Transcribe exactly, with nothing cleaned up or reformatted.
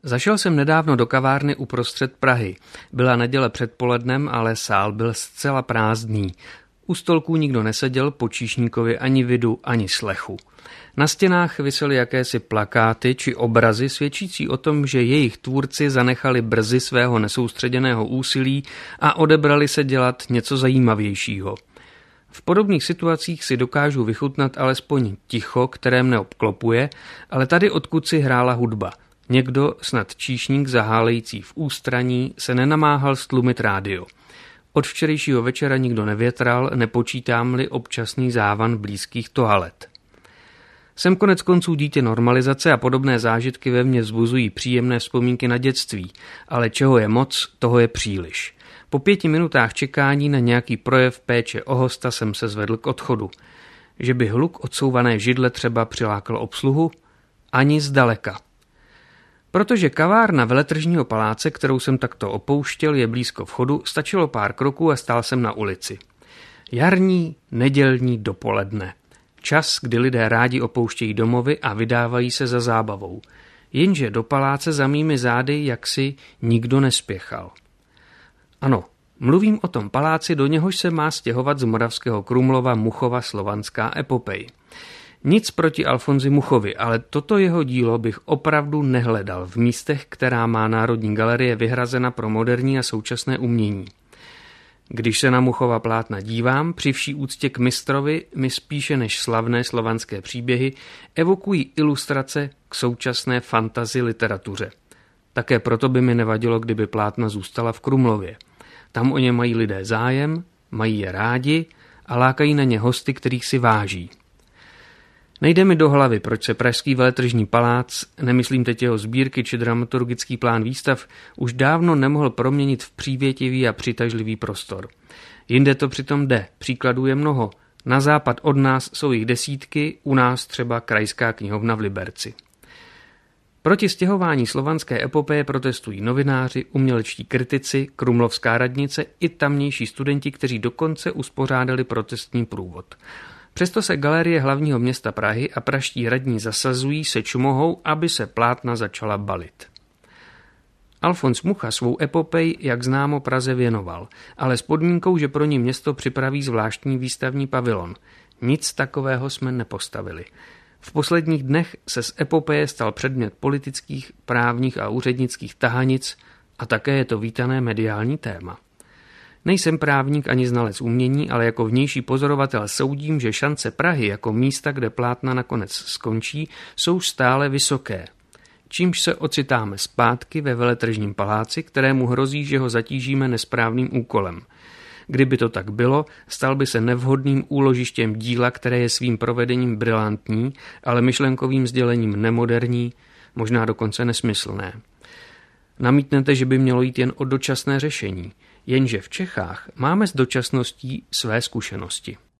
Zašel jsem nedávno do kavárny uprostřed Prahy. Byla neděle předpolednem, ale sál byl zcela prázdný. U stolků nikdo neseděl, po číšníkovi ani vidu, ani slechu. Na stěnách visely jakési plakáty či obrazy svědčící o tom, že jejich tvůrci zanechali brzy svého nesoustředěného úsilí a odebrali se dělat něco zajímavějšího. V podobných situacích si dokážu vychutnat alespoň ticho, které mne obklopuje, ale tady odkud si hrála hudba. Někdo, snad číšník zahálející v ústraní, se nenamáhal stlumit rádio. Od včerejšího večera nikdo nevětral, nepočítám-li občasný závan blízkých toalet. Jsem konec konců dítě normalizace a podobné zážitky ve mně vzbuzují příjemné vzpomínky na dětství, ale čeho je moc, toho je příliš. Po pěti minutách čekání na nějaký projev péče o hosta jsem se zvedl k odchodu. Že by hluk odsouvané židle třeba přilákal obsluhu? Ani zdaleka. Protože kavárna Veletržního paláce, kterou jsem takto opouštěl, je blízko vchodu, stačilo pár kroků a stál jsem na ulici. Jarní, nedělní dopoledne. Čas, kdy lidé rádi opouštějí domovy a vydávají se za zábavou. Jenže do paláce za mými zády jaksi nikdo nespěchal. Ano, mluvím o tom paláci, do něhož se má stěhovat z Moravského Krumlova Muchova slovanská epopej. Nic proti Alfonzi Muchovi, ale toto jeho dílo bych opravdu nehledal v místech, která má Národní galerie vyhrazena pro moderní a současné umění. Když se na Muchova plátna dívám, při vší úctě k mistrovi mi spíše než slavné slovanské příběhy evokují ilustrace k současné fantasy literatuře. Také proto by mi nevadilo, kdyby plátna zůstala v Krumlově. Tam o ně mají lidé zájem, mají je rádi a lákají na ně hosty, kterých si váží. Nejde mi do hlavy, proč se Pražský Veletržní palác, nemyslím teď jeho sbírky či dramaturgický plán výstav, už dávno nemohl proměnit v přívětivý a přitažlivý prostor. Jinde to přitom jde, příkladů je mnoho. Na západ od nás jsou jich desítky, u nás třeba Krajská knihovna v Liberci. Proti stěhování slovanské epopeje protestují novináři, umělečtí kritici, krumlovská radnice i tamnější studenti, kteří dokonce uspořádali protestní průvod. Přesto se galerie hlavního města Prahy a pražští radní zasazují seč mohou, aby se plátna začala balit. Alfons Mucha svou epopej, jak známo, Praze věnoval, ale s podmínkou, že pro ní město připraví zvláštní výstavní pavilon. Nic takového jsme nepostavili. V posledních dnech se z epopeje stal předmět politických, právních a úřednických tahanic a také je to vítané mediální téma. Nejsem právník ani znalec umění, ale jako vnější pozorovatel soudím, že šance Prahy jako místa, kde plátna nakonec skončí, jsou stále vysoké. Čímž se ocitáme zpátky ve Veletržním paláci, kterému hrozí, že ho zatížíme nesprávným úkolem. Kdyby to tak bylo, stal by se nevhodným úložištěm díla, které je svým provedením brilantní, ale myšlenkovým sdělením nemoderní, možná dokonce nesmyslné. Namítnete, že by mělo jít jen o dočasné řešení, jenže v Čechách máme s dočasností své zkušenosti.